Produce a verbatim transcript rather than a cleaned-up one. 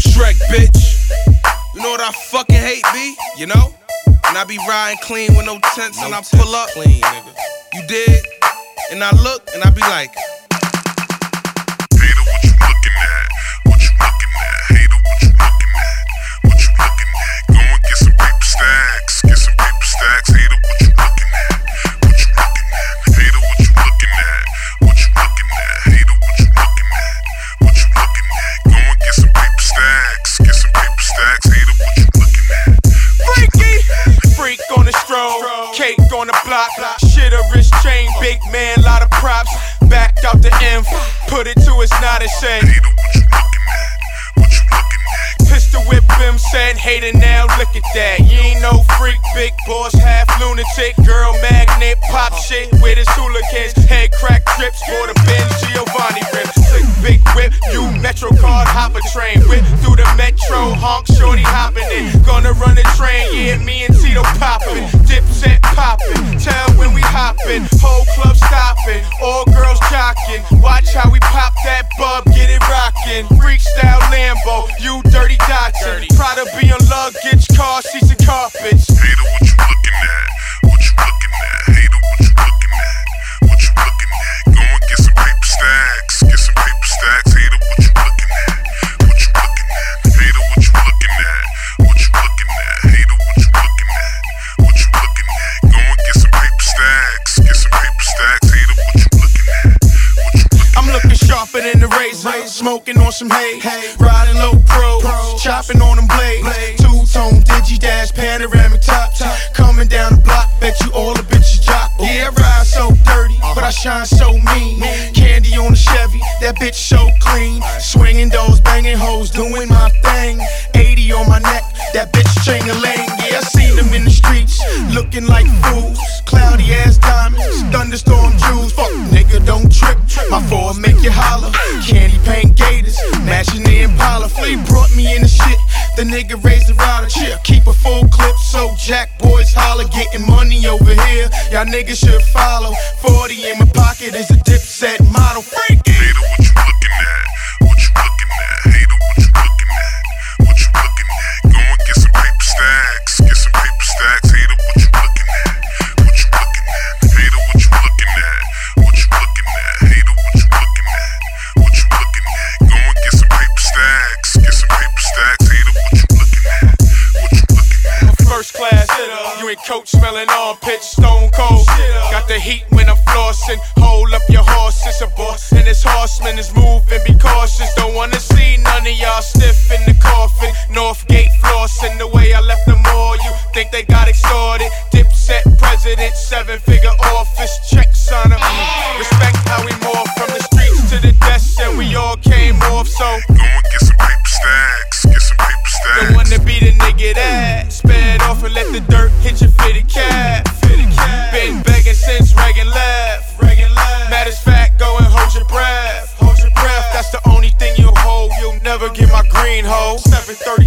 Shrek, bitch. You know what I fucking hate, B? You know? And I be riding clean with no tents no and I pull up. Clean, nigga. You did? And I look and I be like, hater, what you looking at? What you looking at? Hater, what you looking at? What you looking at? Go and get some paper stacks. Get some paper stacks. Hater, what you looking at? What you looking at? Hater, what you looking at? What you looking at? Hater, what you looking at? What you looking at? Go and get some paper stacks. Get some paper stacks. Hater, what you looking at? Freaky, freak on the stroll, cake on the block, shit a wrist chain, big man, lot of props. Backed out the M, put it to it's not a shame. Hater, what you looking at? What you looking at? Pistol whip him, said hater now, look at that. You ain't no freak, big boss, half lunatic, girl magnet, pop shit with his hooligans. Head crack trips for the Benz Giovanni rims. Slick big whip, you Metro card, hop a train. Whip through the Metro, honk, shorty hopping in. Gonna run a train, yeah, me and Tito poppin'. Dipset poppin', tell when we hoppin'. Whole club stoppin', all girls jockin'. Watch how we pop that bub, get it rockin'. Freak style Lambo, you dirty Dodger. Proud of being luggage, car seats and carpets. Hater, what you looking at? What you looking at? Hater, what you looking at? What you looking at? Go and get some paper stacks. Get some paper stacks. Hater, what you looking at? What you looking at? Hater, what you looking at? What you looking at? Hater, what you looking at? What you looking at? Go and get some paper stacks. Get some paper stacks. Hater, what you looking at? What you looking I'm looking sharper than the razor, smoking on some hay, riding low pros, chopping on them blades. Two-tone digi dash, panoramic top, coming down the block. Bet you all the bitches jock. Yeah, I ride so dirty, but I shine so mean. Candy on the Chevy, that bitch so clean. Swinging doors, banging hoes, doing my thing. eighty on my neck, that bitch chain-a-ling. Yeah, I seen them in the streets, looking like fools. Cloudy ass diamonds, thunderstorm jewels. Fuck, nigga, don't trip. My four make you holler. Candy paint gators, matching the Impala. Flea brought me in the shit. The nigga raised the rider chip. Keep a full clip so jack boys holler. Getting money over here, y'all niggas should follow. forty in my pocket is a Dipset model. Freaky. Hater, what you looking at? What you looking at? Hater, what you looking at? What you looking at? Go and get some paper stacks. Get some paper stacks. Hater, what you looking at? What you looking at? Hater, what you looking at? What you looking at? Hater, what you looking at? What you looking at? Go and get some paper stacks. Get some paper stacks. Hater, what you looking at? What you looking at? First class, you in coach smelling armpits, stone cold. Got the heat when I'm flossing. Hold up your horse, it's a boss. And this horseman is moving, be cautious. Don't wanna see none of y'all stiff in the coffin. Northgate flossing, the way I left them all. You think they got extorted? Dipset president, seven figure office, checks on 'em. Respect how we morph from the streets to the desk, and we all came off, so Go and get some paper stacks. Get some paper stacks. don't wanna be the nigga that sped off and let the dirt hit your fitted cap. Been begging since Reagan left. Matter of fact, go and hold your breath. Hold your breath. That's the only thing you hold. You'll never get my green hoe. seven thirty